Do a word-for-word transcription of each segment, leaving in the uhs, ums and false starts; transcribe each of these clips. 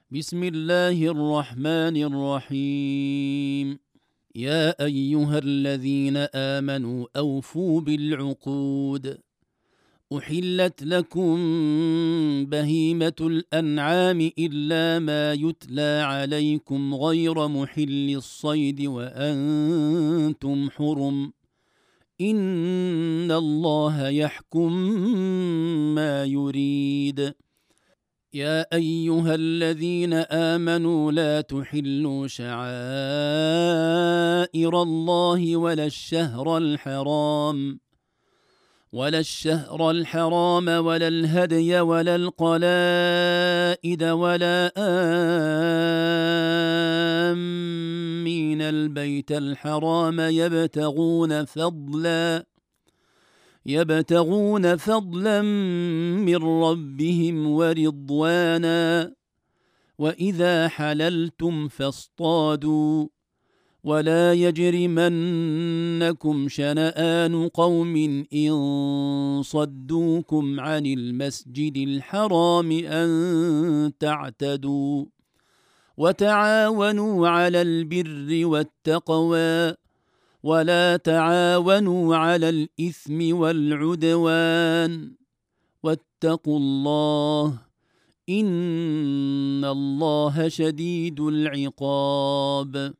بسم الله الرحمن الرحيم. يا أيها الذين آمنوا أوفوا بالعقود. أحلت لكم بهيمة الأنعام إلا ما يتلى عليكم غير محل الصيد وأنتم حرم. إن الله يحكم ما يريد. يا أيها الذين آمنوا لا تحلوا شعائر الله ولا الشهر الحرام ولا الشهر الحرام ولا الهدي ولا القلائد ولا آمين البيت الحرام يبتغون فضلا يبتغون فضلا من ربهم ورضوانا. وإذا حللتم فاصطادوا ولا يجرمنكم شنآن قوم إن صدوكم عن المسجد الحرام أن تعتدوا. وتعاونوا على البر والتقوى ولا تعاونوا على الإثم والعدوان. واتقوا الله إن الله شديد العقاب.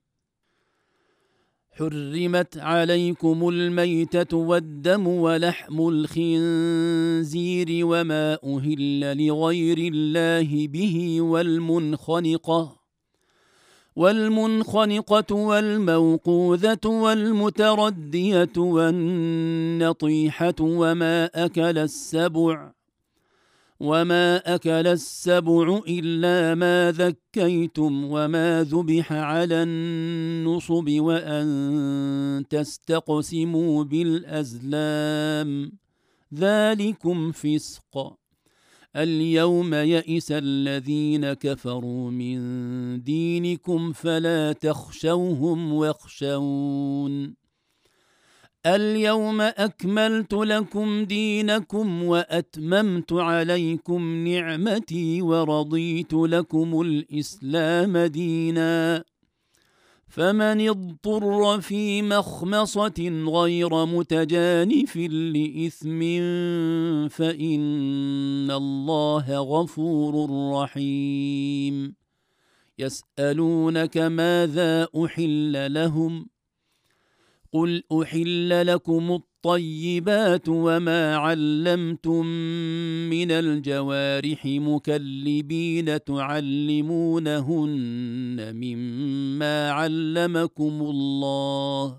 حرمت عليكم الميتة والدم ولحم الخنزير وما أهل لغير الله به والمنخنقة والمنخنقة والموقوذة والمتردية والنطيحة وما أكل السبع وما أكل السبع إلا ما ذكيتم وما ذبح على النصب وأن تستقسموا بالأزلام ذلكم فسق. اليوم يئس الذين كفروا من دينكم فلا تخشوهم واخشون. اليوم أكملت لكم دينكم وأتممت عليكم نعمتي ورضيت لكم الإسلام دينا. فمن اضطر في مخمصة غير متجانف لإثم فإن الله غفور رحيم. يسألونك ماذا أحل لهم قل أحل لكم الطيبات وما علمتم من الجوارح مكلبين تعلمونهن مما علمكم الله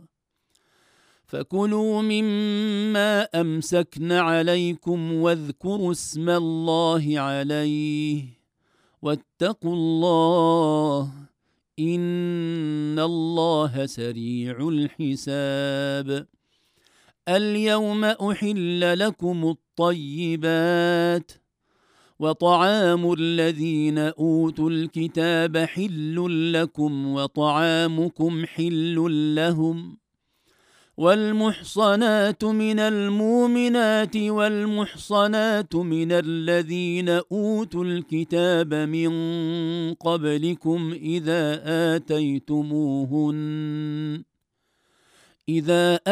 فكلوا مما أمسكن عليكم واذكروا اسم الله عليه واتقوا الله إن الله سريع الحساب. اليوم أحل لكم الطيبات وطعام الذين أوتوا الكتاب حل لكم وطعامكم حل لهم. والمحصنات من المؤمنات والمحصنات من الذين أوتوا الكتاب من قبلكم إذا آتيتموهن إذا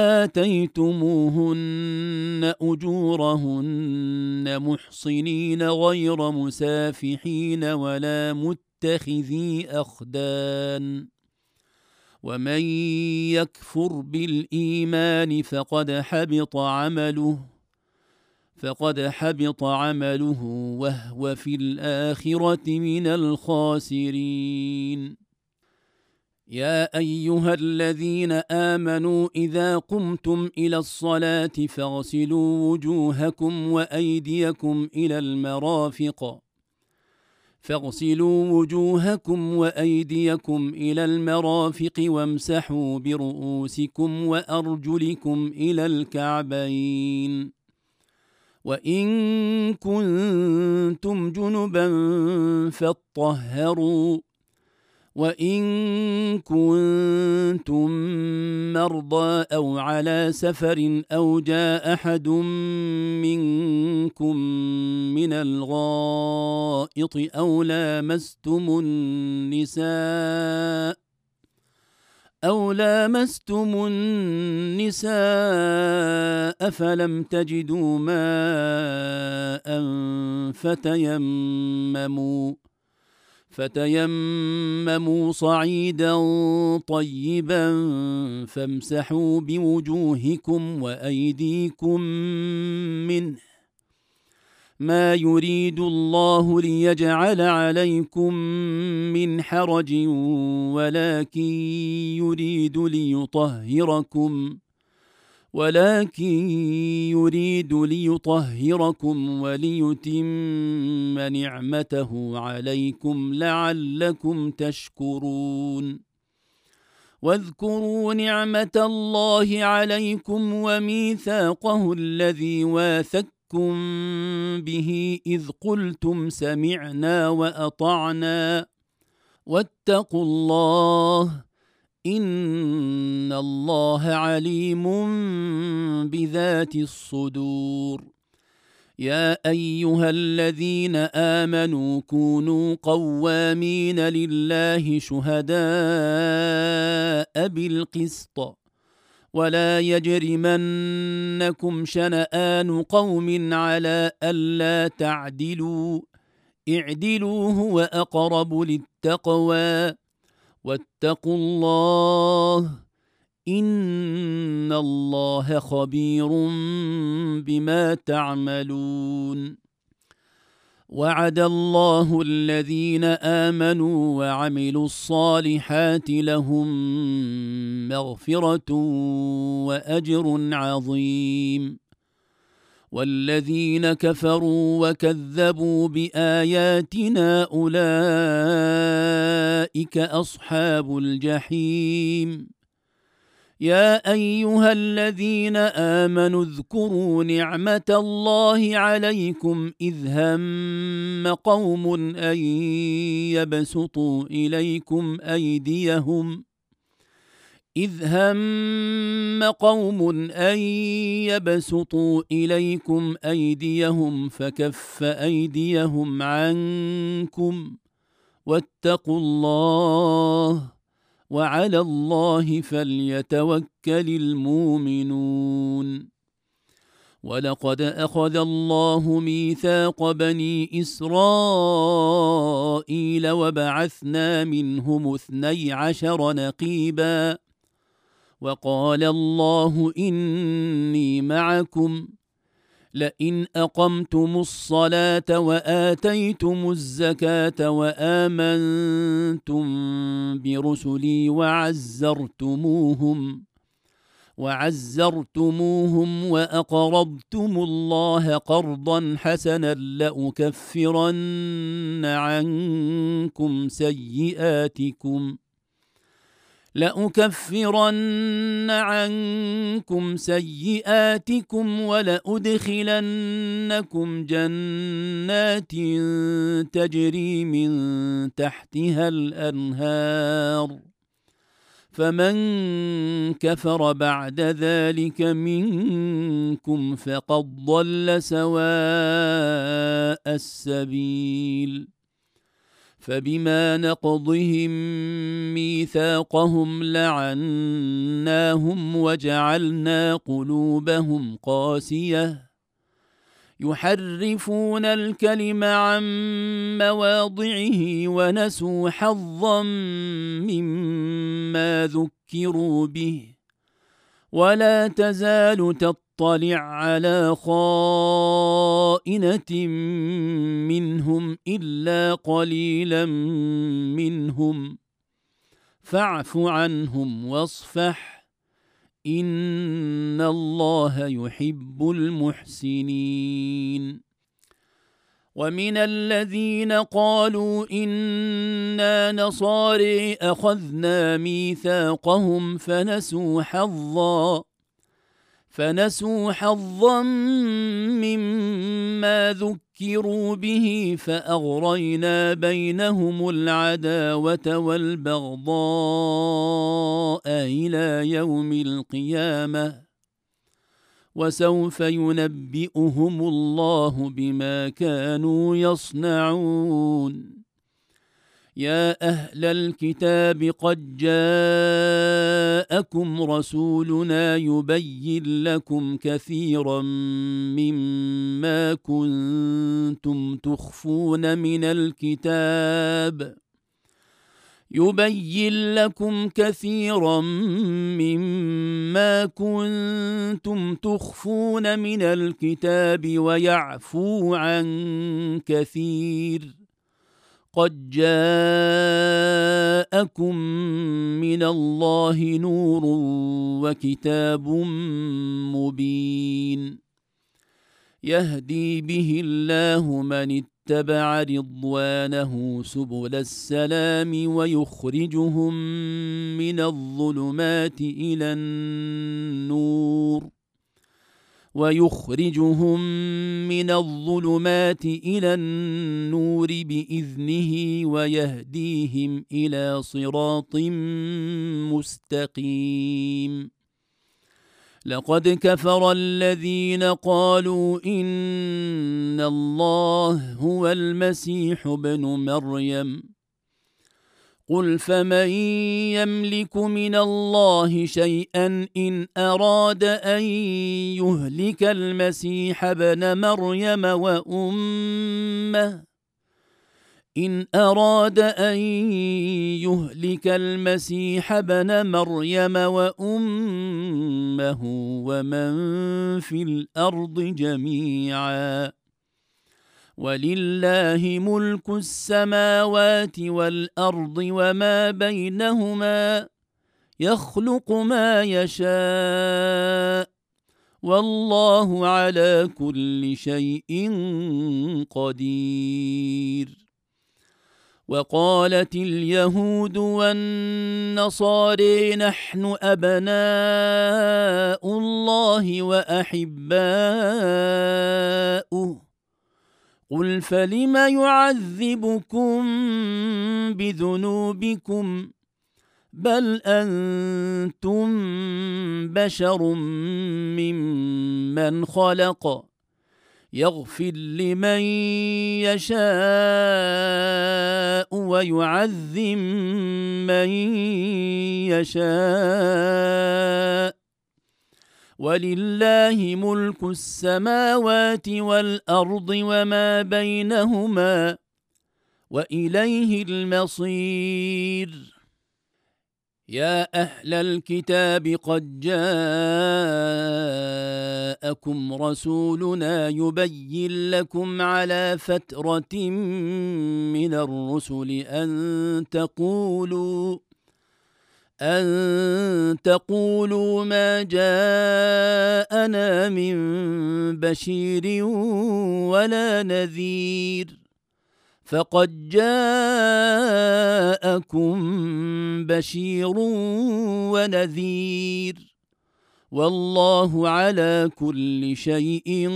آتيتموهن أجورهن محصنين غير مسافحين ولا متخذي أخدان. ومن يكفر بالإيمان فقد حبط عمله فقد حبط عمله وهو في الآخرة من الخاسرين. يا أيها الذين آمنوا إذا قمتم إلى الصلاة فاغسلوا وجوهكم وأيديكم إلى المرافق فاغسلوا وجوهكم وأيديكم إلى المرافق وامسحوا برؤوسكم وأرجلكم إلى الكعبين. وإن كنتم جنبا فاطهروا وإن كنتم مرضى أو على سفر أو جاء أحد منكم من الغائط أو لامستم النساء أو لامستم النساء فلم تجدوا ماء فتيمموا فتيمموا صعيدا طيبا فامسحوا بوجوهكم وأيديكم منه ما يريد الله ليجعل عليكم من حرج ولكن يريد ليطهركم ولكن يريد ليطهركم وليتم نعمته عليكم لعلكم تشكرون واذكروا نعمة الله عليكم وميثاقه الذي واثقكم به إذ قلتم سمعنا وأطعنا واتقوا الله إن الله عليم بذات الصدور يا أيها الذين آمنوا كونوا قوامين لله شهداء بالقسط ولا يجرمنكم شنآن قوم على ألا تعدلوا اعدلوا هو أقرب للتقوى واتقوا الله إن الله خبير بما تعملون وعد الله الذين آمنوا وعملوا الصالحات لهم مغفرة وأجر عظيم والذين كفروا وكذبوا بآياتنا أولئك أصحاب الجحيم يا أيها الذين آمنوا اذكروا نعمة الله عليكم إذ هم قوم أن يبسطوا إليكم أيديهم إذ هم قوم أن يبسطوا إليكم أيديهم فكف أيديهم عنكم واتقوا الله وعلى الله فليتوكل المؤمنون ولقد أخذ الله ميثاق بني إسرائيل وبعثنا منهم اثني عشر نقيباً وقال الله إني معكم لئن أقمتم الصلاة وآتيتم الزكاة وآمنتم برسلي وعزرتموهم وعزرتموهم وأقرضتم الله قرضا حسنا لأكفرن عنكم سيئاتكم لأكفرن عنكم سيئاتكم ولأدخلنكم جنات تجري من تحتها الأنهار فمن كفر بعد ذلك منكم فقد ضل سواء السبيل فبما نقضهم ميثاقهم لعناهم وجعلنا قلوبهم قاسية يحرفون الكلم عن مواضعه ونسوا حظا مما ذكروا به ولا تزال تطلع على خائنة منهم إلا قليلا منهم فاعف عنهم واصفح إن الله يحب المحسنين ومن الذين قالوا إنا نصارى أخذنا ميثاقهم فنسوا حظا فنسوا حظا مما ذكروا به فأغرينا بينهم العداوة والبغضاء إلى يوم القيامة وسوف ينبئهم الله بما كانوا يصنعون. يا أهل الكتاب قد جاءكم رسولنا يبين لكم كثيرا مما كنتم تخفون من الكتاب يبين لكم كثيرا مما كنتم تخفون من الكتاب ويعفو عن كثير. قد جاءكم من الله نور وكتاب مبين يهدي به الله من اتبع رضوانه سبل السلام ويخرجهم من الظلمات إلى النور ويخرجهم من الظلمات إلى النور بإذنه ويهديهم إلى صراط مستقيم. لقد كفر الذين قالوا إن الله هو المسيح ابن مريم قل فمن يملك من الله شيئا إن أراد أن يهلك المسيح ابن مريم وأمه إن أراد أن يهلك المسيح ابن مريم وأمه ومن في الأرض جميعا ولله ملك السماوات والأرض وما بينهما يخلق ما يشاء والله على كل شيء قدير. وقالت اليهود والنصارى نحن أبناء الله وأحباؤه قل فلم يعذبكم بذنوبكم بل أنتم بشر ممن خلق يغفر لمن يشاء ويعذب من يشاء ولله ملك السماوات والأرض وما بينهما وإليه المصير. يا أهل الكتاب قد جاءكم رسولنا يبين لكم على فترة من الرسل أن تقولوا أن تقولوا ما جاءنا من بشير ولا نذير فقد جاءكم بشير ونذير والله على كل شيء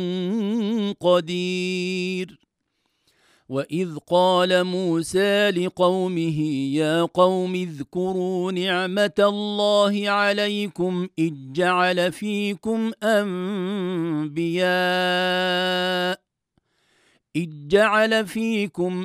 قدير. وإذ قال موسى لقومه يا قوم اذكروا نعمة الله عليكم إذ جعل فيكم أنبياء إذ جعل فيكم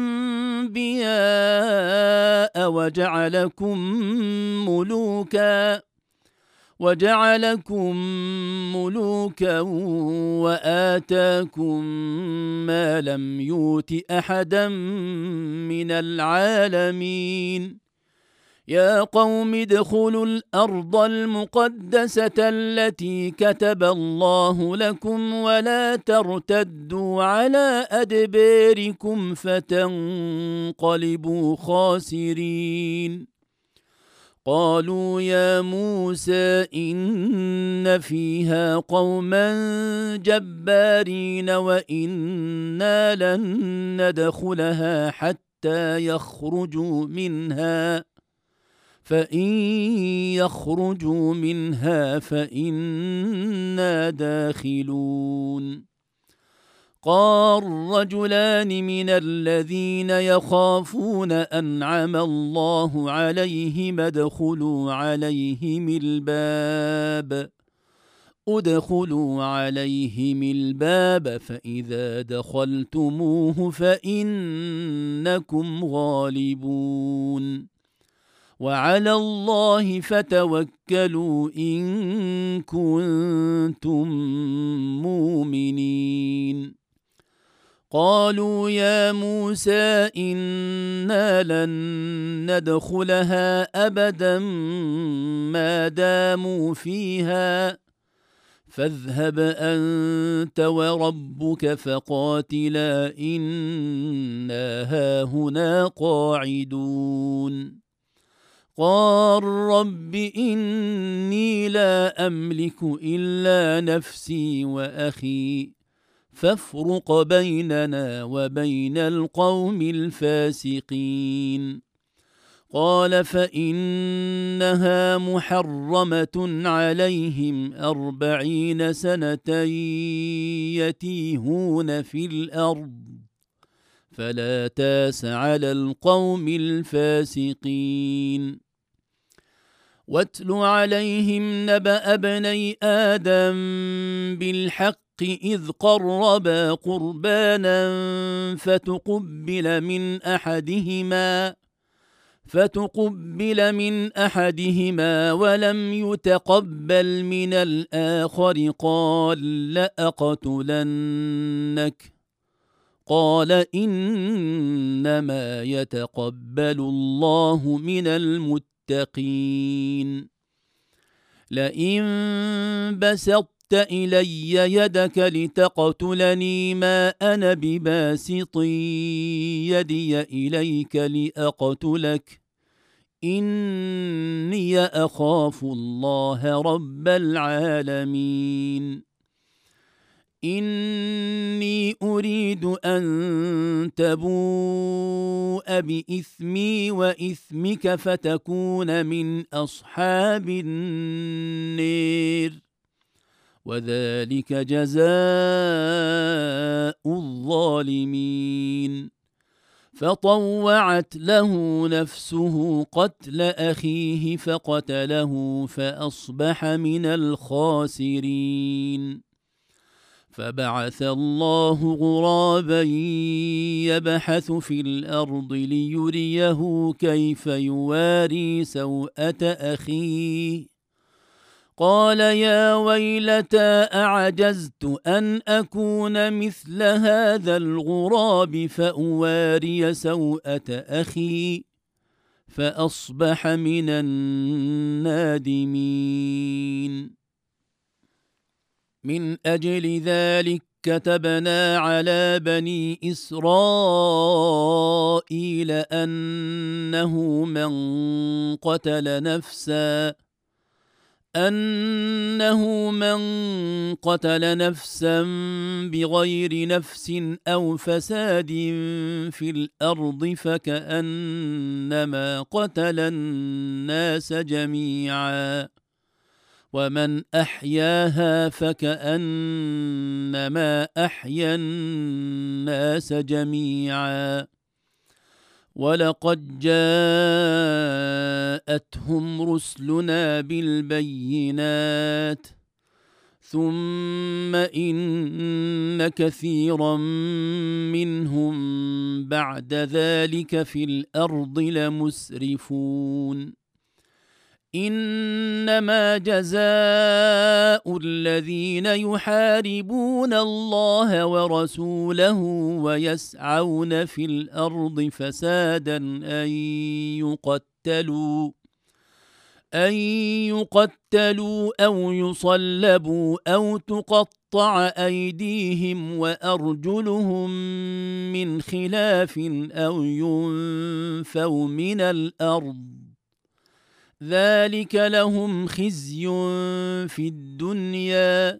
أنبياء وجعلكم ملوكا وجعلكم ملوكا وآتاكم ما لم يؤت أحدا من العالمين. يا قوم ادخلوا الأرض المقدسة التي كتب الله لكم ولا ترتدوا على أدباركم فتنقلبوا خاسرين. قالوا يا موسى إن فيها قوما جبارين وإنا لن ندخلها حتى يخرجوا منها فإن يخرجوا منها فإنا داخلون. قال رجلان من الذين يخافون أنعم الله عليهم ادخلوا عليهم الباب ادخلوا عليهم الباب فإذا دخلتموه فإنكم غالبون وعلى الله فتوكلوا إن كنتم مؤمنين. قالوا يا موسى إنا لن ندخلها أبدا ما داموا فيها فاذهب أنت وربك فقاتلا إنا هاهنا قاعدون. قال رب إني لا أملك إلا نفسي وأخي فافرق بيننا وبين القوم الفاسقين. قال فإنها محرمة عليهم أربعين سنة يتيهون في الأرض فلا تاس على القوم الفاسقين. واتل عليهم نبأ ابني آدم بالحق إذ قربا قربانا فتقبل من أحدهما فتقبل من أحدهما ولم يتقبل من الآخر قال لأقتلنك قال إنما يتقبل الله من المتقين. لئن بسطت إلي يدك لتقتلني ما أنا بباسط يدي إليك لأقتلك إني أخاف الله رب العالمين. إني أريد أن تبوء بإثمي وإثمك فتكون من أصحاب النار وذلك جزاء الظالمين. فطوعت له نفسه قتل أخيه فقتله فأصبح من الخاسرين. فبعث الله غرابا يبحث في الأرض ليريه كيف يواري سوءة أخيه قال يا ويلتى أعجزت أن أكون مثل هذا الغراب فأواري سوءة أخي فأصبح من النادمين. من أجل ذلك كتبنا على بني إسرائيل أنه من قتل نفسا أنه من قتل نفسا بغير نفس أو فساد في الأرض فكأنما قتل الناس جميعا ومن أحياها فكأنما أحيا الناس جميعا ولقد جاءتهم رسلنا بالبينات ثم إن كثيرا منهم بعد ذلك في الأرض لمسرفون. إنما جزاء الذين يحاربون الله ورسوله ويسعون في الأرض فسادا أن يقتلوا أن يقتلوا أو يصلبوا أو تقطع أيديهم وأرجلهم من خلاف أو ينفوا من الأرض ذلك لهم خزي في الدنيا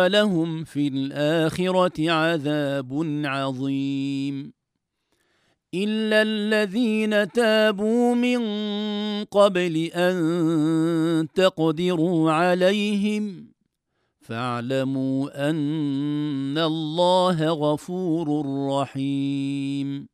ولهم في الآخرة عذاب عظيم. إلا الذين تابوا من قبل أن تقدروا عليهم فاعلموا أن الله غفور رحيم.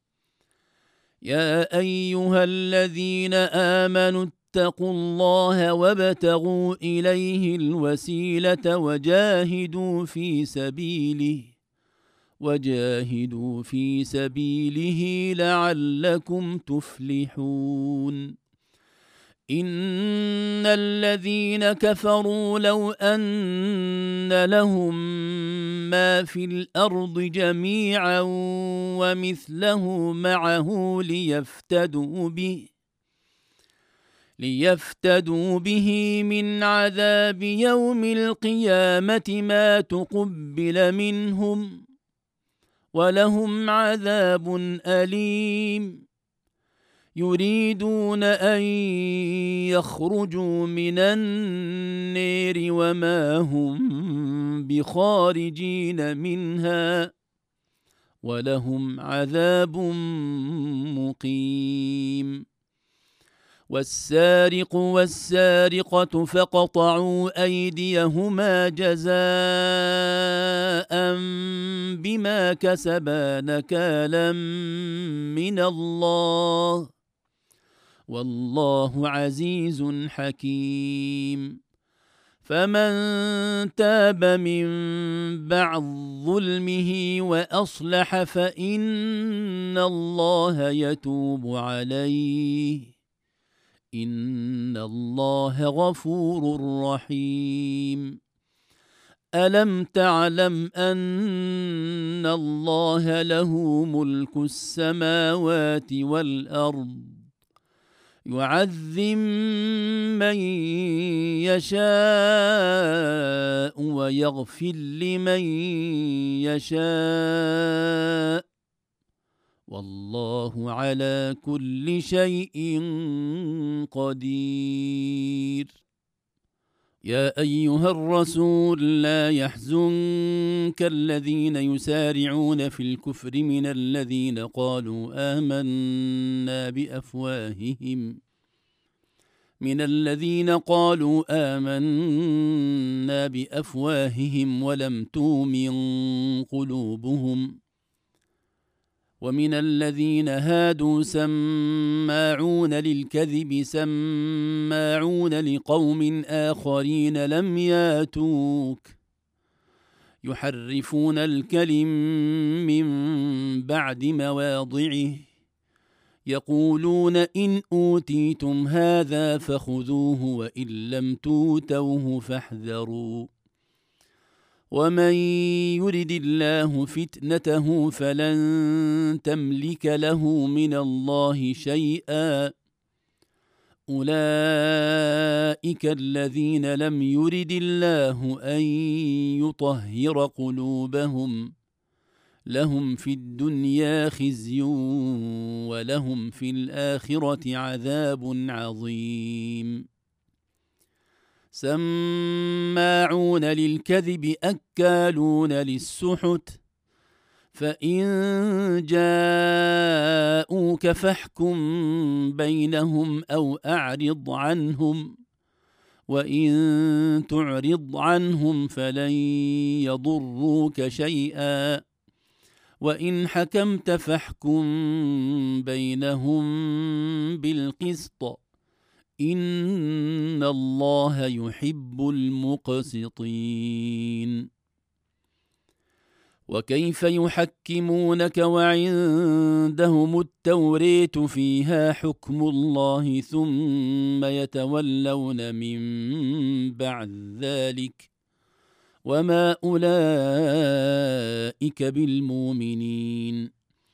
يا أيها الذين آمنوا اتقوا الله وابتغوا إليه الوسيلة وجاهدوا في سبيله وجاهدوا في سبيله لعلكم تفلحون. إن الذين كفروا لو أن لهم ما في الأرض جميعا ومثله معه ليفتدوا به ليفتدوا به من عذاب يوم القيامة ما تقبل منهم ولهم عذاب أليم. يريدون أن يخرجوا من النار وما هم بخارجين منها ولهم عذاب مقيم. والسارق والسارقة فاقطعوا أيديهما جزاء بما كسبا نكالا من الله والله عزيز حكيم. فمن تاب من بعد ظلمه وأصلح فإن الله يتوب عليه إن الله غفور رحيم. ألم تعلم أن الله له ملك السماوات والأرض يعذب من يشاء ويغفر لمن يشاء والله على كل شيء قدير. يا أيها الرسول لا يحزنك الذين يسارعون في الكفر من الذين قالوا آمنا بأفواههم من الذين قالوا آمنا بأفواههم ولم تؤمن قلوبهم ومن الذين هادوا سماعون للكذب سماعون لقوم آخرين لم ياتوك يحرفون الكلم من بعد مواضعه يقولون إن أوتيتم هذا فخذوه وإن لم توتوه فاحذروا ومن يرد الله فتنته فلن تملك له من الله شيئا أولئك الذين لم يرد الله أن يطهر قلوبهم لهم في الدنيا خزي ولهم في الآخرة عذاب عظيم. سماعون للكذب أكالون للسحت فإن جاءوك فاحكم بينهم أو أعرض عنهم وإن تعرض عنهم فلن يضروك شيئا وإن حكمت فاحكم بينهم بالقسط إن الله يحب المقسطين. وكيف يحكمونك وعندهم التوراة فيها حكم الله ثم يتولون من بعد ذلك وما أولئك بالمؤمنين.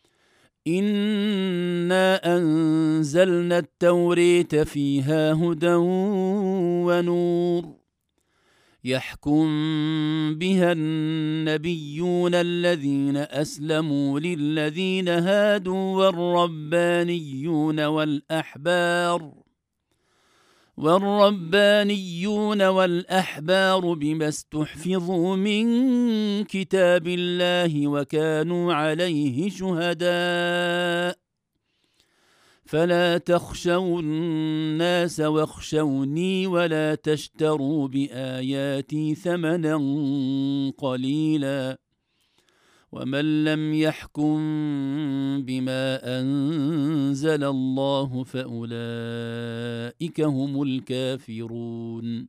إنا أنزلنا التوراة فيها هدى ونور يحكم بها النبيون الذين أسلموا للذين هادوا والربانيون والأحبار والربانيون والأحبار بما استحفظوا من كتاب الله وكانوا عليه شهداء فلا تخشوا الناس واخشوني ولا تشتروا بآياتي ثمنا قليلا ومن لم يحكم بما أنزل الله فأولئك هم الكافرون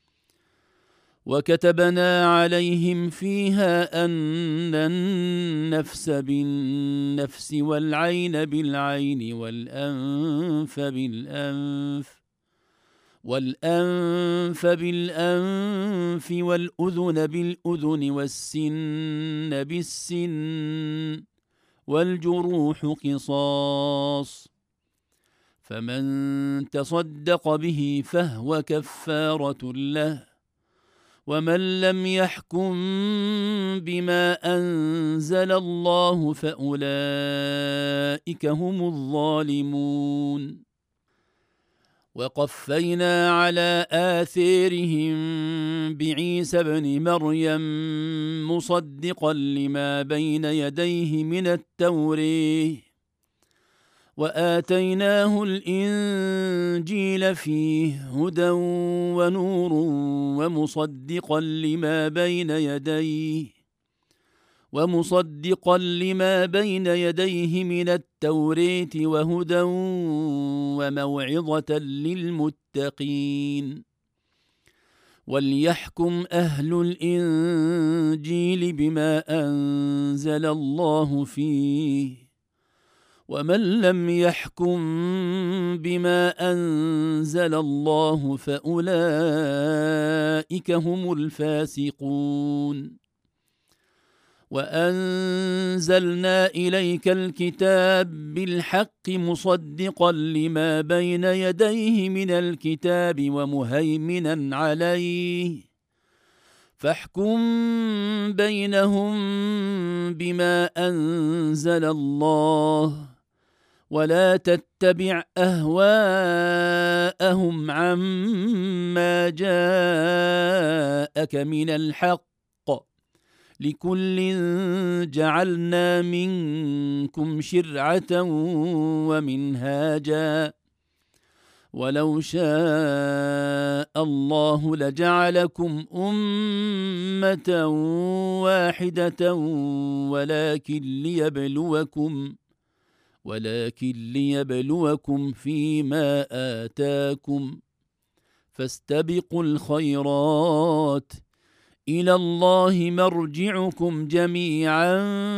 وكتبنا عليهم فيها أن النفس بالنفس والعين بالعين والأنف بالأنف والأنف بالأنف والأذن بالأذن والسن بالسن والجروح قصاص فمن تصدق به فهو كفارة له ومن لم يحكم بما أنزل الله فأولئك هم الظالمون وقفينا على آثارهم بعيسى ابن مريم مصدقا لما بين يديه من التوراة وآتيناه الإنجيل فيه هدى ونور ومصدقا لما بين يديه ومصدقا لما بين يديه من التوراة وهدى وموعظة للمتقين وليحكم أهل الإنجيل بما أنزل الله فيه ومن لم يحكم بما أنزل الله فأولئك هم الفاسقون وأنزلنا إليك الكتاب بالحق مصدقا لما بين يديه من الكتاب ومهيمنا عليه فاحكم بينهم بما أنزل الله ولا تتبع أهواءهم عما جاءك من الحق لكل جعلنا منكم شرعة ومنهاجا ولو شاء الله لجعلكم أمة واحدة ولكن ليبلوكم ولكن ليبلوكم فيما آتاكم فاستبقوا الخيرات إلى الله مرجعكم جميعا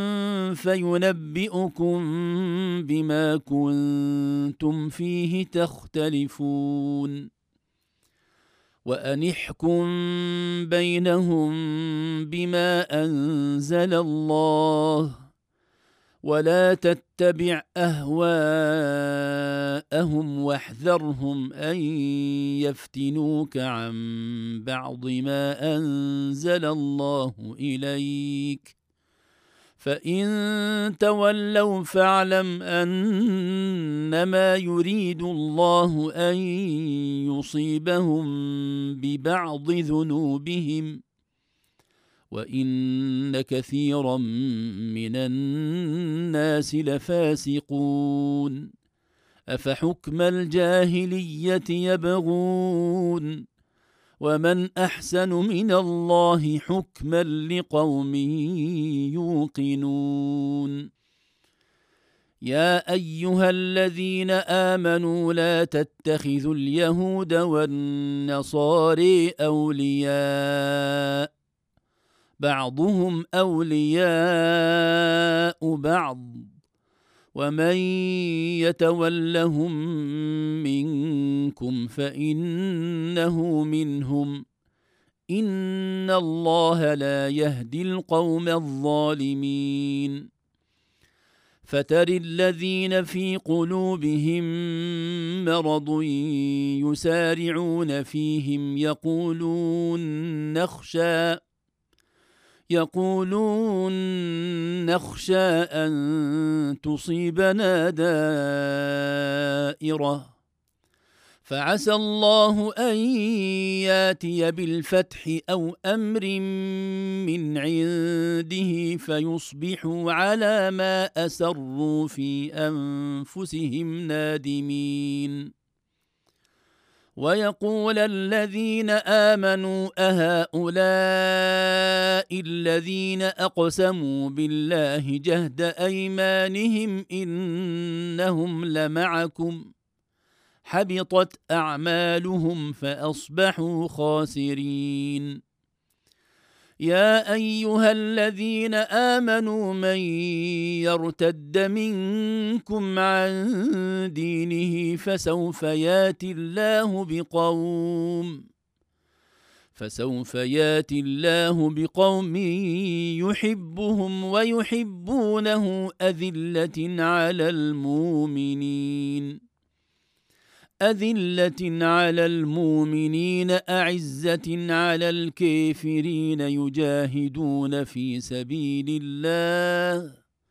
فينبئكم بما كنتم فيه تختلفون وأن احكم بينهم بما أنزل الله ولا تتبع أهواءهم واحذرهم أن يفتنوك عن بعض ما أنزل الله إليك فإن تولوا فاعلم أنما يريد الله أن يصيبهم ببعض ذنوبهم وإن كثيرا من الناس لفاسقون أفحكم الجاهلية يبغون ومن أحسن من الله حكما لقوم يوقنون يا أيها الذين آمنوا لا تتخذوا اليهود والنصارى أولياء بعضهم أولياء بعض ومن يتولهم منكم فإنه منهم إن الله لا يهدي القوم الظالمين فتر الذين في قلوبهم مرض يسارعون فيهم يقولون نخشى يقولون نخشى أن تصيبنا دائرة فعسى الله أن ياتي بالفتح أو أمر من عنده فيصبحوا على ما أسروا في أنفسهم نادمين ويقول الذين آمنوا أهؤلاء الذين أقسموا بالله جهد أيمانهم إنهم لمعكم حبطت أعمالهم فأصبحوا خاسرين يا أيها الذين آمنوا من يرتد منكم عن دينه فسوف ياتي الله بقوم فسوف ياتي الله بقوم يحبهم ويحبونه أذلة على المؤمنين أذلة على المؤمنين أعزة على الكافرين يجاهدون في سبيل الله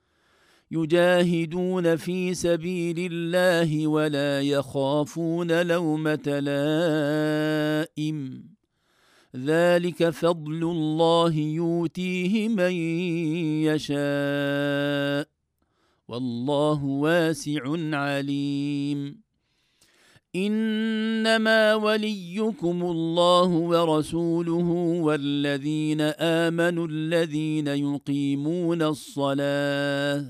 يجاهدون في سبيل الله ولا يخافون لومة لائم ذلك فضل الله يؤتيه من يشاء والله واسع عليم إنما وليكم الله ورسوله والذين آمنوا الذين يقيمون الصلاة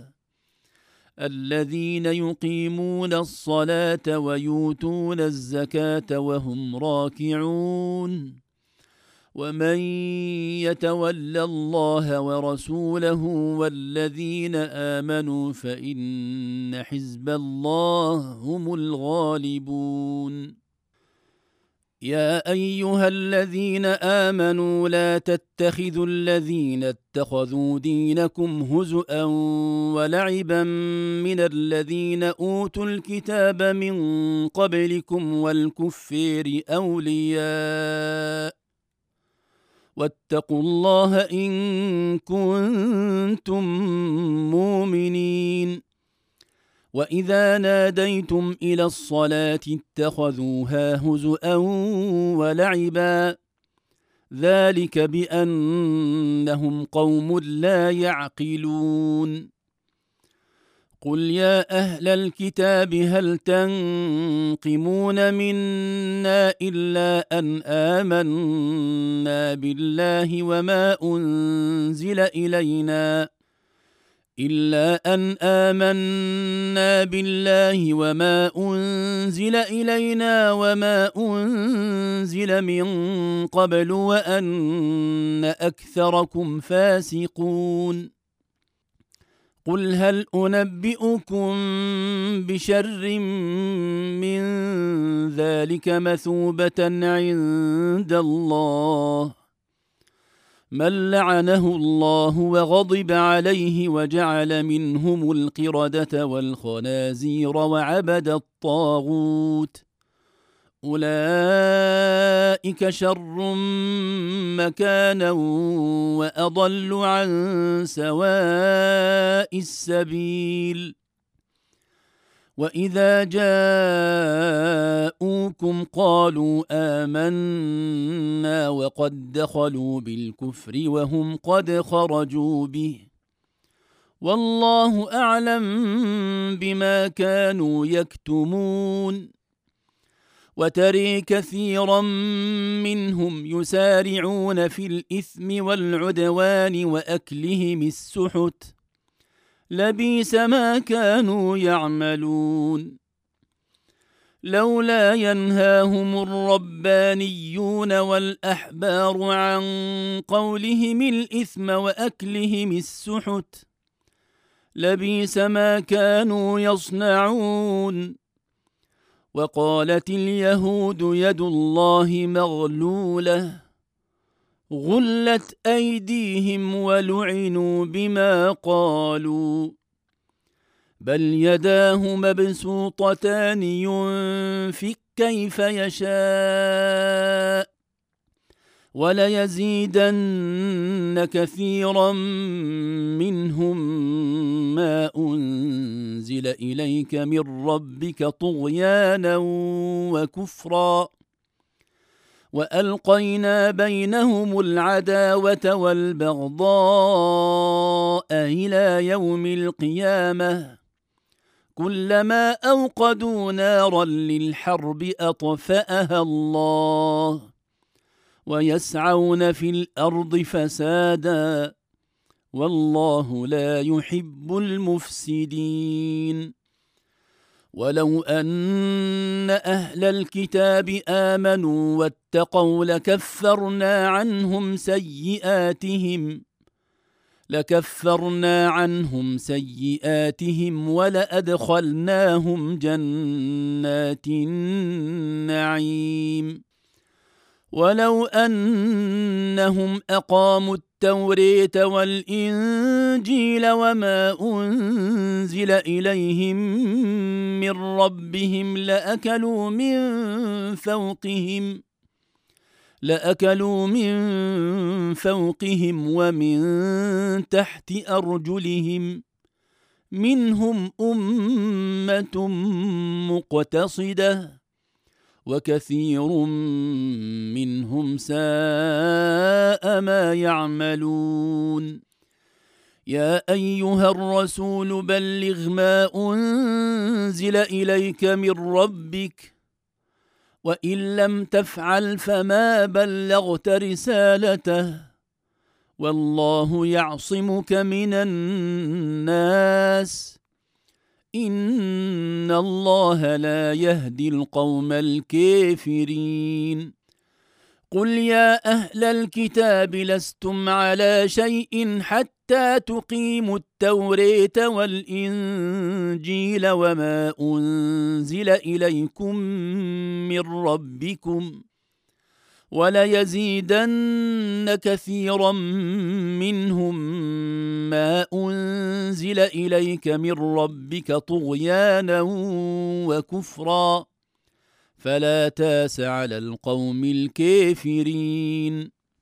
الذين يقيمون الصلاة ويؤتون الزكاة وهم راكعون ومن يتول الله ورسوله والذين آمنوا فإن حزب الله هم الغالبون يا أيها الذين آمنوا لا تتخذوا الذين اتخذوا دينكم هزؤا ولعبا من الذين أوتوا الكتاب من قبلكم والكفار أولياء واتقوا الله إن كنتم مؤمنين وإذا ناديتم إلى الصلاة اتخذوها هزؤا ولعبا ذلك بأنهم قوم لا يعقلون قل يا أهل الكتاب هل تنقمون منا إلا أن آمنا بالله وما أنزل إلينا إلا أن آمنا بالله وما أنزل إلينا وما أنزل من قبل وأن أكثركم فاسقون قل هل أنبئكم بشر من ذلك مثوبة عند الله من لعنه الله وغضب عليه وجعل منهم القردة والخنازير وعبد الطاغوت أولئك شر مكانا وأضل عن سواء السبيل وإذا جاءوكم قالوا آمنا وقد دخلوا بالكفر وهم قد خرجوا به والله أعلم بما كانوا يكتمون وترى كثيرا منهم يسارعون في الإثم والعدوان وأكلهم السحت لبئس ما كانوا يعملون لولا ينهاهم الربانيون والأحبار عن قولهم الإثم وأكلهم السحت لبئس ما كانوا يصنعون وقالت اليهود يد الله مغلولة غلت أيديهم ولعنوا بما قالوا بل يداه مبسوطتان ينفق كيف يشاء وليزيدن كثيرا منهم ما أنزل إليك من ربك طغيانا وكفرا وألقينا بينهم العداوة والبغضاء إلى يوم القيامة كلما أوقدوا نارا للحرب أطفأها الله ويسعون في الأرض فسادا والله لا يحب المفسدين ولو أن أهل الكتاب آمنوا واتقوا لكفرنا عنهم سيئاتهم لكفرنا عنهم سيئاتهم ولأدخلناهم جنات النعيم ولو أنهم أقاموا التوراة والإنجيل وما أنزل إليهم من ربهم لأكلوا من فوقهم لأكلوا من فوقهم ومن تحت أرجلهم منهم أمة مقتصدة وكثير منهم ساء ما يعملون يا أيها الرسول بلغ ما أنزل إليك من ربك وإن لم تفعل فما بلغت رسالته والله يعصمك من الناس إن الله لا يهدي القوم الكافرين قل يا أهل الكتاب لستم على شيء حتى تقيموا التوراة والإنجيل وما أنزل إليكم من ربكم وليزيدن كثيرا منهم ما أنزل إليك من ربك طغيانا وكفرا فلا تاس على القوم الكافرين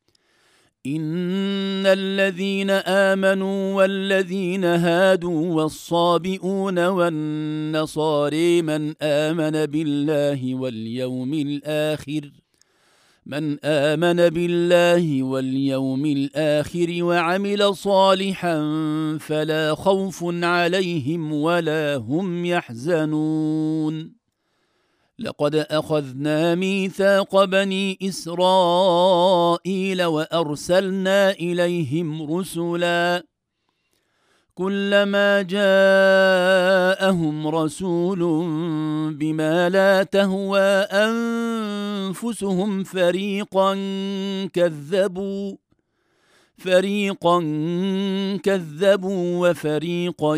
إن الذين آمنوا والذين هادوا والصابئون والنصارى من آمن بالله واليوم الآخر من آمن بالله واليوم الآخر وعمل صالحا فلا خوف عليهم ولا هم يحزنون لقد أخذنا ميثاق بني إسرائيل وأرسلنا إليهم رسلا كلما جاءهم رسول بما لا تهوى أنفسهم فريقا كذبوا فريقا كذبوا وفريقا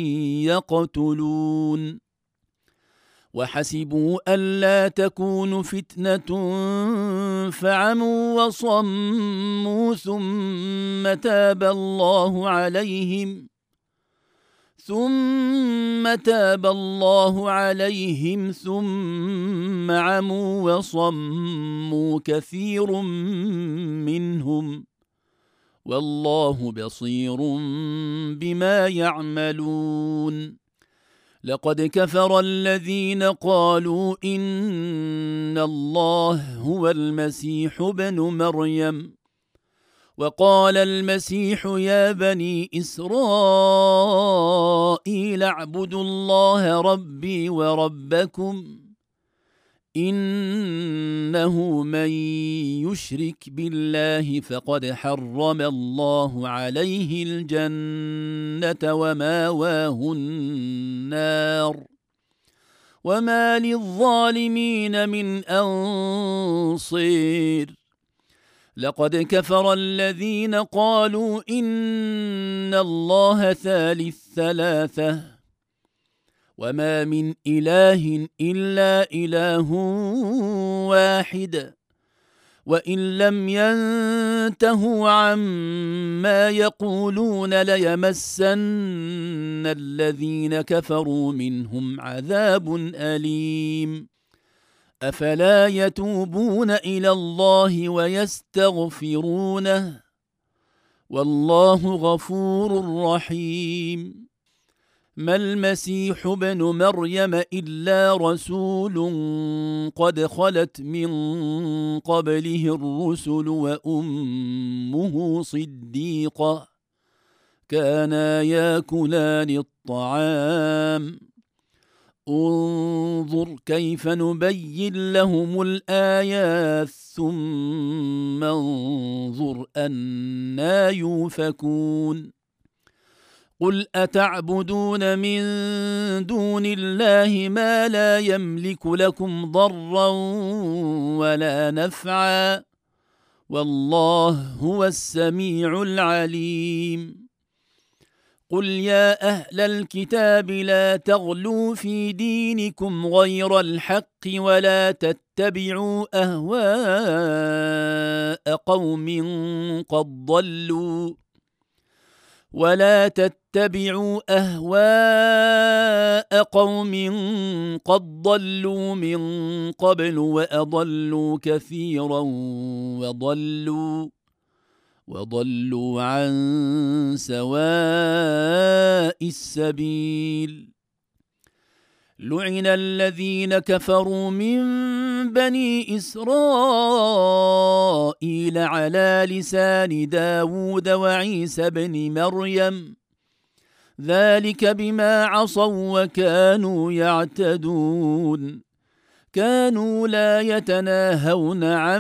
يقتلون وحسبوا ألا تكون فتنة فعموا وصموا ثم تاب الله عليهم ثم تاب الله عليهم ثم عموا وصموا كثير منهم والله بصير بما يعملون لقد كفر الذين قالوا إن الله هو المسيح ابن مريم وقال المسيح يا بني إسرائيل اعبدوا الله ربي وربكم إنه من يشرك بالله فقد حرم الله عليه الجنة وماواه النار وما للظالمين من أنصير لقد كفر الذين قالوا إن الله ثالث ثلاثة وما من إله إلا إله واحد وإن لم ينتهوا عما يقولون ليمسن الذين كفروا منهم عذاب أليم أفلا يتوبون إلى الله ويستغفرونه والله غفور رحيم. ما المسيح ابن مريم إلا رسول قد خلت من قبله الرسل وأمه صديقة كانا ياكلان الطعام انظر كيف نبين لهم الآيات ثم انظر أنى يؤفكون. قل أتعبدون من دون الله ما لا يملك لكم ضرا ولا نفعا والله هو السميع العليم. قل يا أهل الكتاب لا تغلوا في دينكم غير الحق ولا تتبعوا أهواء قوم قد ضلوا ولا تتبعوا أهواء قوم قد ضلوا من قبل وأضلوا كثيرا وضلوا وضلوا عن سواء السبيل. لعن الذين كفروا من بني إسرائيل على لسان داود وعيسى بن مريم ذلك بما عصوا وكانوا يعتدون كانوا لا يتناهون عن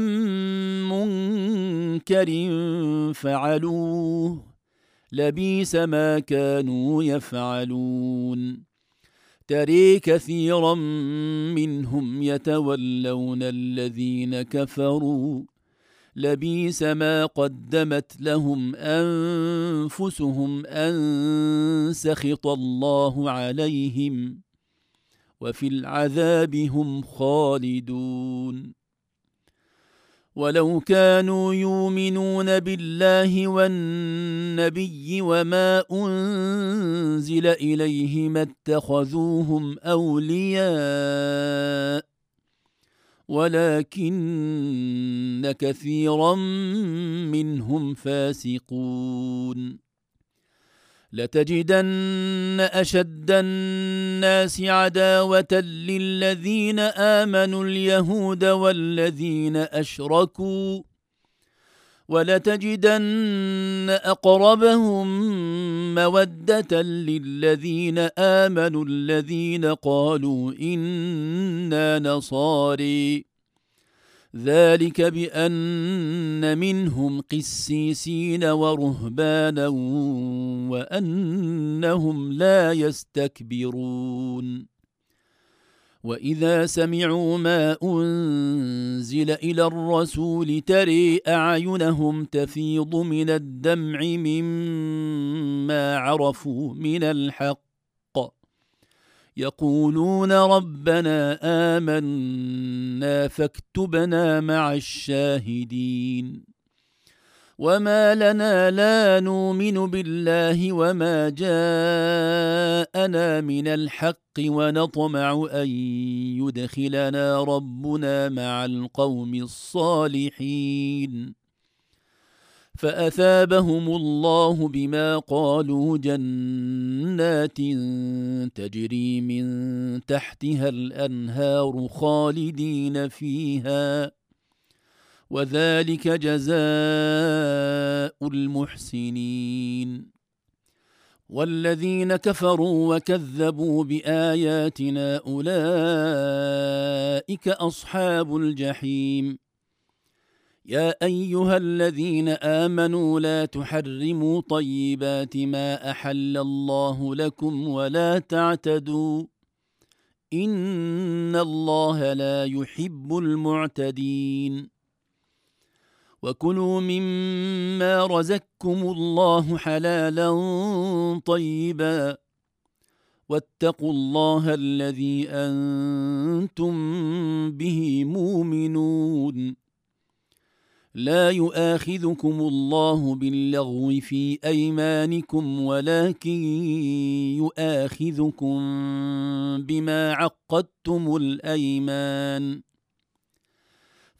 منكر فعلوه لبئس ما كانوا يفعلون. ترى كثيرا منهم يتولون الذين كفروا لبئس ما قدمت لهم أنفسهم أن سخط الله عليهم وفي العذاب هم خالدون. ولو كانوا يؤمنون بالله والنبي وما أنزل إليه ما اتخذوهم أولياء ولكن كثيرا منهم فاسقون. لتجدن أشد الناس عداوة للذين آمنوا اليهود والذين أشركوا ولتجدن أقربهم مودة للذين آمنوا الذين قالوا إنا نصاري ذلك بأن منهم قسيسين ورهبانا وأنهم لا يستكبرون. وإذا سمعوا ما أنزل إلى الرسول ترى أعينهم تفيض من الدمع مما عرفوا من الحق يقولون ربنا آمنا فاكتبنا مع الشاهدين. وما لنا لا نؤمن بالله وما جاءنا من الحق ونطمع أن يدخلنا ربنا مع القوم الصالحين فأثابهم الله بما قالوا جنات تجري من تحتها الأنهار خالدين فيها وذلك جزاء المحسنين. والذين كفروا وكذبوا بآياتنا أولئك أصحاب الجحيم. يا أيها الذين آمنوا لا تحرموا طيبات ما أحل الله لكم ولا تعتدوا إن الله لا يحب المعتدين. وكلوا مما رزقكم الله حلالا طيبا واتقوا الله الذي أنتم به مؤمنون. لا يؤاخذكم الله باللغو في أيمانكم ولكن يؤاخذكم بما عقدتم الأيمان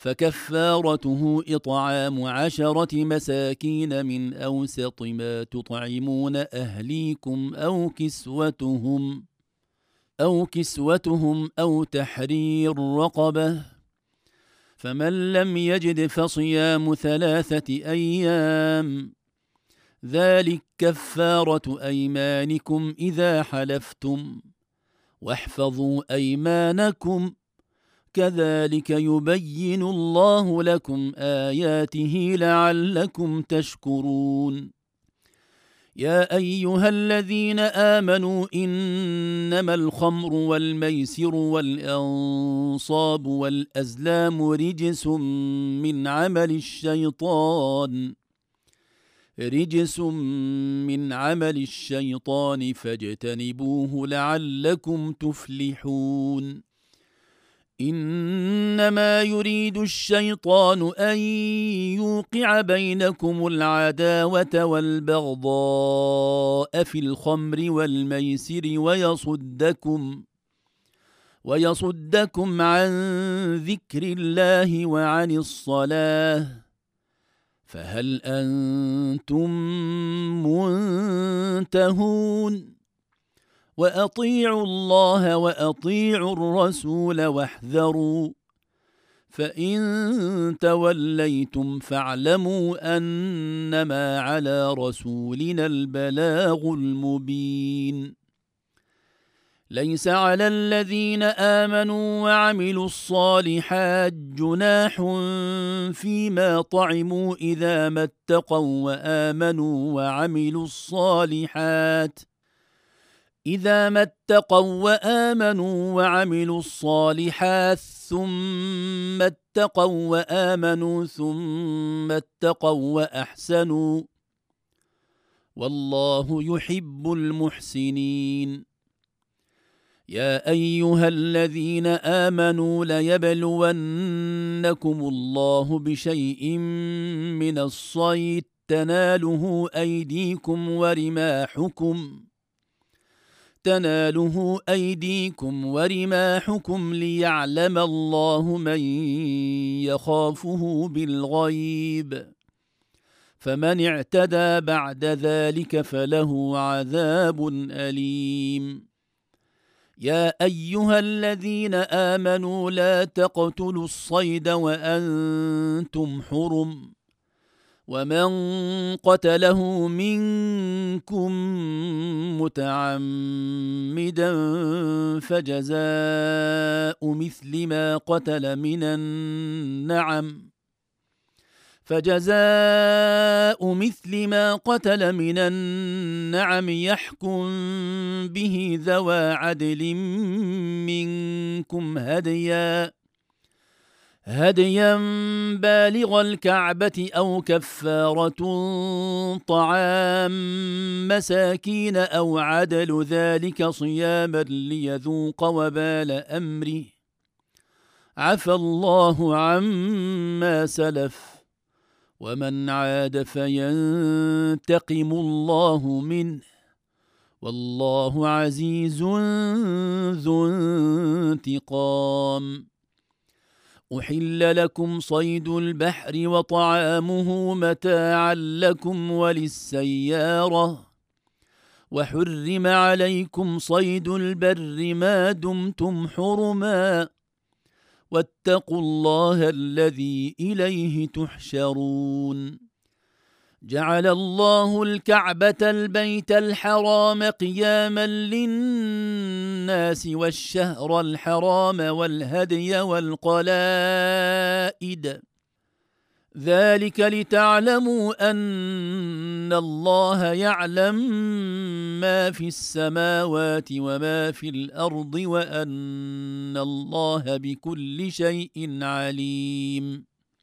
فكفارته إطعام عشرة مساكين من أوسط ما تطعمون أهليكم أو كسوتهم أو كسوتهم أو تحرير رقبة، فمن لم يجد فصيام ثلاثة أيام، ذلك كفارة أيمانكم إذا حلفتم، واحفظوا أيمانكم، كذلك يبين الله لكم آياته لعلكم تشكرون. يا أيها الذين آمنوا إنما الخمر والميسر والأنصاب والأزلام رجس من عمل الشيطان رجس من عمل الشيطان فاجتنبوه لعلكم تفلحون. إنما يريد الشيطان أن يوقع بينكم العداوة والبغضاء في الخمر والميسر ويصدكم ويصدكم عن ذكر الله وعن الصلاة، فهل أنتم منتهون؟ وأطيعوا الله وأطيعوا الرسول واحذروا، فإن توليتم فاعلموا أنما على رسولنا البلاغ المبين. ليس على الذين آمنوا وعملوا الصالحات جناح فيما طعموا إذا ما اتقوا وآمنوا وعملوا الصالحات إذا ما اتقوا وآمنوا وعملوا الصالحات ثم اتقوا وآمنوا ثم اتقوا وأحسنوا، والله يحب المحسنين. يا أيها الذين آمنوا ليبلونكم الله بشيء من الصيد تناله أيديكم ورماحكم تناله أيديكم ورماحكم ليعلم الله من يخافه بالغيب، فمن اعتدى بعد ذلك فله عذاب أليم. يا أيها الذين آمنوا لا تقتلوا الصيد وأنتم حرم، ومن قتله منكم متعمدا فجزاء مثل ما قتل من النعم فجزاء مثل ما قتل من النعم يحكم به ذوى عدل منكم هديا هديا بالغ الكعبة أو كفارة طعام مساكين أو عدل ذلك صياما ليذوق وبال أمره، عفى الله عما سلف، ومن عاد فينتقم الله منه، والله عزيز ذو انتقام. أحل لكم صيد البحر وطعامه متاعا لكم وللسيارة، وحرم عليكم صيد البر ما دمتم حرما، واتقوا الله الذي إليه تحشرون. جعل الله الكعبة البيت الحرام قياما للناس والشهر الحرام والهدي والقلائد، ذلك لتعلموا أن الله يعلم ما في السماوات وما في الأرض وأن الله بكل شيء عليم.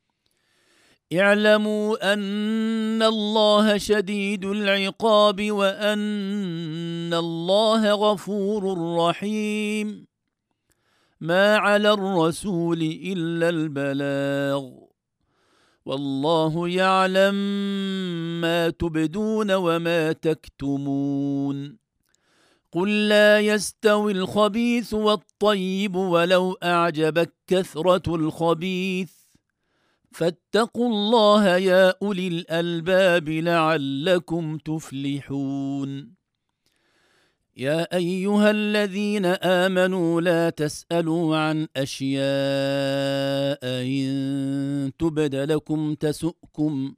اعلموا أن الله شديد العقاب وأن الله غفور رحيم. ما على الرسول إلا البلاغ، والله يعلم ما تبدون وما تكتمون. قل لا يستوي الخبيث والطيب ولو أعجبك كثرة الخبيث، فاتقوا الله يا أولي الألباب لعلكم تفلحون يا أيها الذين آمنوا لا تسألوا عن أشياء إن تبد لكم تسؤكم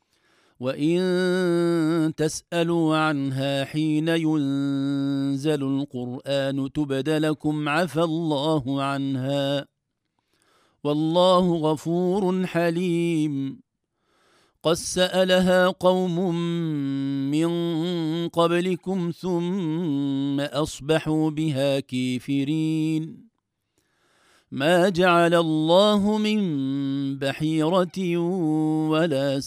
وإن تسألوا عنها حين ينزل القرآن تبد لكم عفى الله عنها والله غفور حليم قد سألها قوم من قبلكم ثم أصبحوا بها كافرين ما جعل الله من بحيرة ولا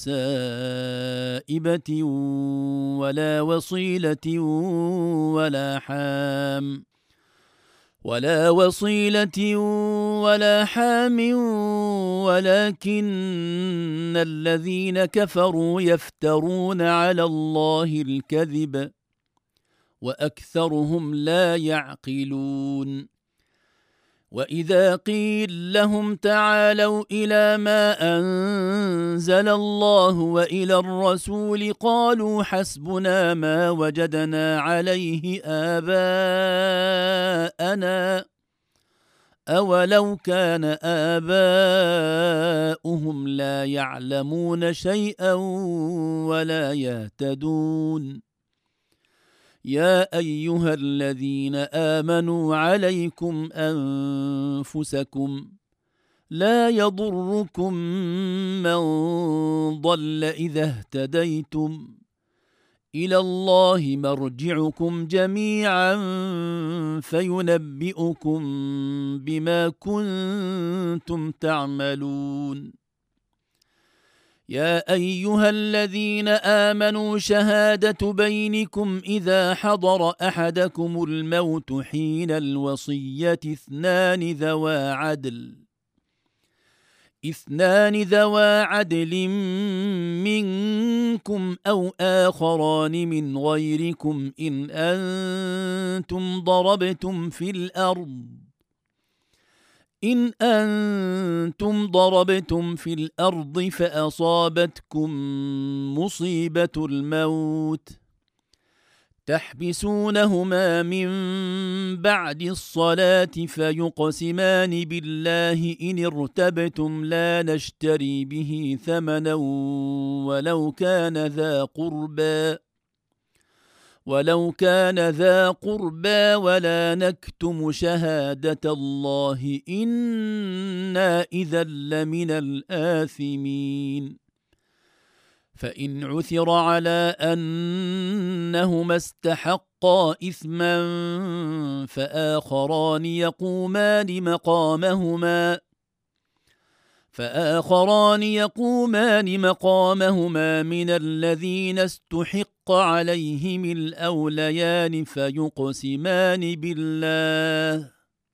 سائبة ولا وصيلة ولا حام ولا وصيلة ولا حام ولكن الذين كفروا يفترون على الله الكذب وأكثرهم لا يعقلون وإذا قيل لهم تعالوا إلى ما أنزل الله وإلى الرسول قالوا حسبنا ما وجدنا عليه آباءنا أولو كان آباؤهم لا يعلمون شيئا ولا يهتدون يا أيها الذين آمنوا عليكم أنفسكم لا يضركم من ضل إذا اهتديتم إلى الله مرجعكم جميعا فينبئكم بما كنتم تعملون يا أيها الذين آمنوا شهادة بينكم إذا حضر أحدكم الموت حين الوصية اثنان ذوى عدل اثنان ذوى عدل منكم أو آخران من غيركم إن أنتم ضربتم في الأرض إن أنتم ضربتم في الأرض فأصابتكم مصيبة الموت تحبسونهما من بعد الصلاة فيقسمان بالله إن ارتبتم لا نشتري به ثمنا ولو كان ذا قربى ولو كان ذا قربى ولا نكتم شهادة الله إنا إذا لمن الآثمين فإن عثر على أنهما استحقا إثما فآخران يقومان مقامهما فآخران يقومان مقامهما من الذين استحق عليهم الأوليان فيقسمان بالله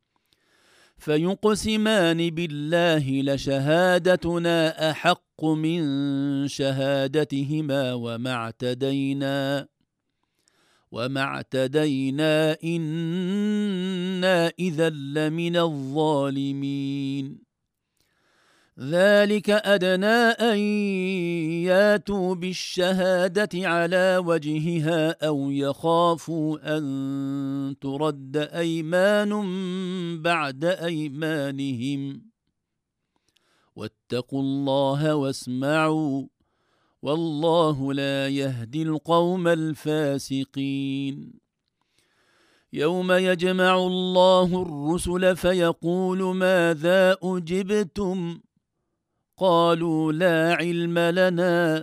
فيقسمان بالله لشهادتنا أحق من شهادتهما وما اعتدينا وما اعتدينا إنا إذا لمن الظالمين ذلك أدنى أن ياتوا بالشهادة على وجهها أو يخافوا أن ترد أيمان بعد أيمانهم واتقوا الله واسمعوا والله لا يهدي القوم الفاسقين يوم يجمع الله الرسل فيقول ماذا أجبتم قالوا لا علم لنا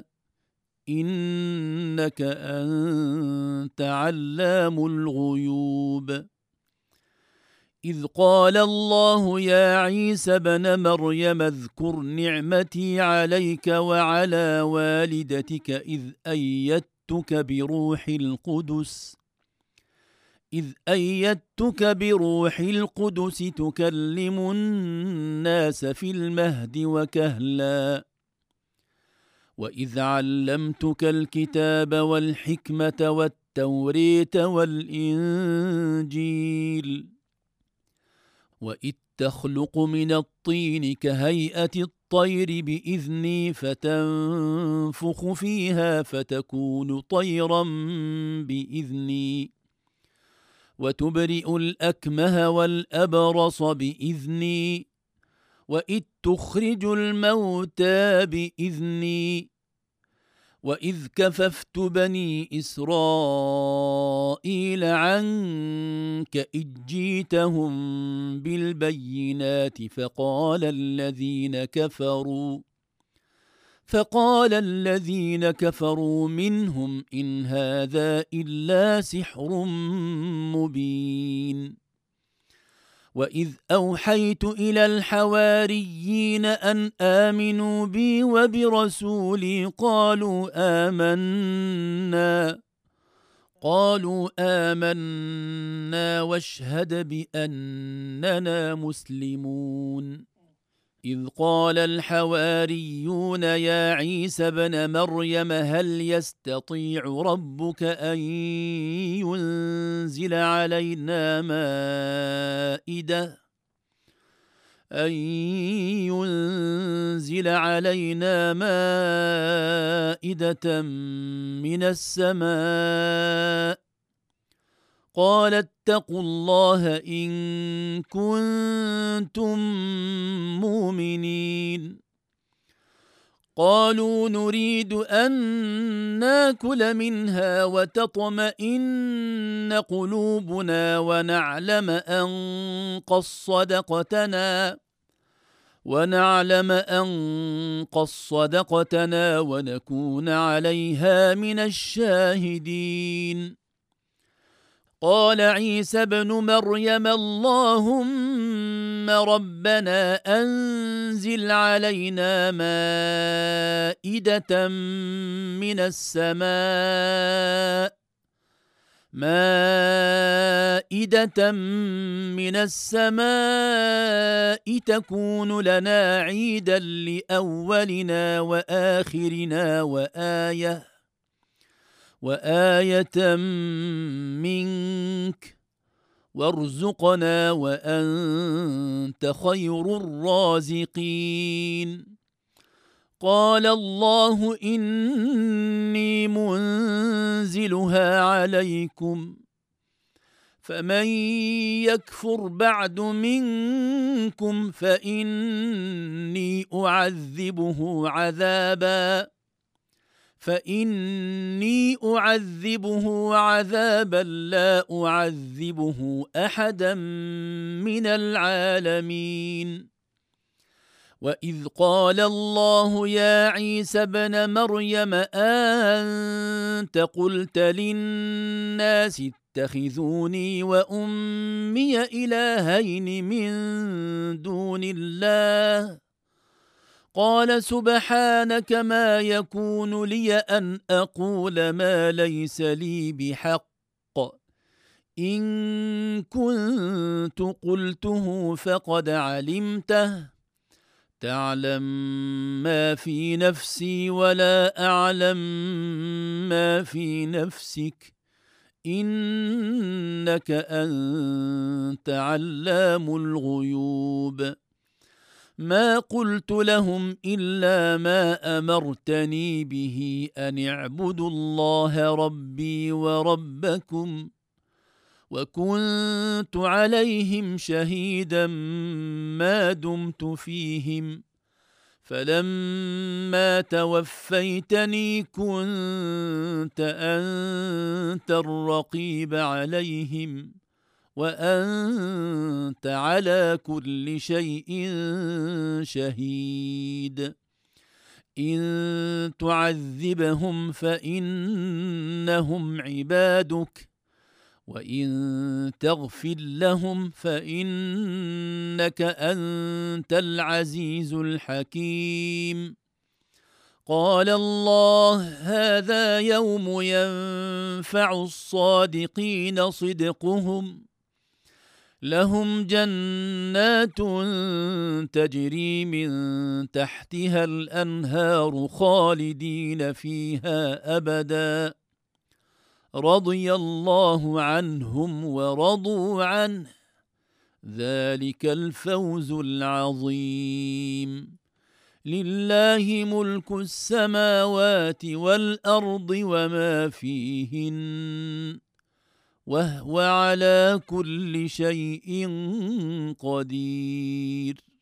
إنك أنت علام الغيوب إذ قال الله يا عيسى ابن مريم اذكر نعمتي عليك وعلى والدتك إذ أيدتك بروح القدس إذ أيدتك بروح القدس تكلم الناس في المهد وكهلا وإذ علمتك الكتاب والحكمة والتوريت والإنجيل وإذ تخلق من الطين كهيئة الطير بإذني فتنفخ فيها فتكون طيرا بإذني وتبرئ الأكمه والأبرص بإذني وإذ تخرج الموتى بإذني وإذ كففت بني إسرائيل عنك إذ جيتهم بالبينات فقال الذين كفروا فقال الذين كفروا منهم إن هذا إلا سحر مبين وإذ أوحيت إلى الحواريين أن آمنوا بي وبرسولي قالوا آمنا قالوا آمنا واشهد بأننا مسلمون إذ قال الحواريون يا عيسى ابن مريم هل يستطيع ربك أن ينزل علينا مائدة أن ينزل علينا مائدة من السماء قال اتقوا الله إن كنتم مؤمنين قالوا نريد أن ناكل منها وتطمئن قلوبنا ونعلم أن قد صدقتنا ونعلم أن قد صدقتنا ونكون عليها من الشاهدين قال عيسى ابن مريم اللهم ربنا أنزل علينا مائدة من السماء مائدة من السماء تكون لنا عيدا لأولنا وآخرنا وآية وآية منك وارزقنا وأنت خير الرازقين قال الله إني منزلها عليكم فمن يكفر بعد منكم فإني أعذبه عذابا فإني أعذبه عذابا لا أعذبه أحدا من العالمين وإذ قال الله يا عيسى ابن مريم أنت قلت للناس اتخذوني وأمي إلهين من دون الله قال سبحانك ما يكون لي أن أقول ما ليس لي بحق إن كنت قلته فقد علمته تعلم ما في نفسي ولا أعلم ما في نفسك إنك أنت علام الغيوب ما قلت لهم إلا ما أمرتني به أن اعبدوا الله ربي وربكم وكنت عليهم شهيدا ما دمت فيهم فلما توفيتني كنت أنت الرقيب عليهم وأنت على كل شيء شهيد إن تعذبهم فإنهم عبادك وإن تغفر لهم فإنك أنت العزيز الحكيم قال الله هذا يوم ينفع الصادقين صدقهم لهم جنات تجري من تحتها الأنهار خالدين فيها أبدا رضي الله عنهم ورضوا عنه ذلك الفوز العظيم لله ملك السماوات والأرض وما فيهن وهو على كل شيء قدير.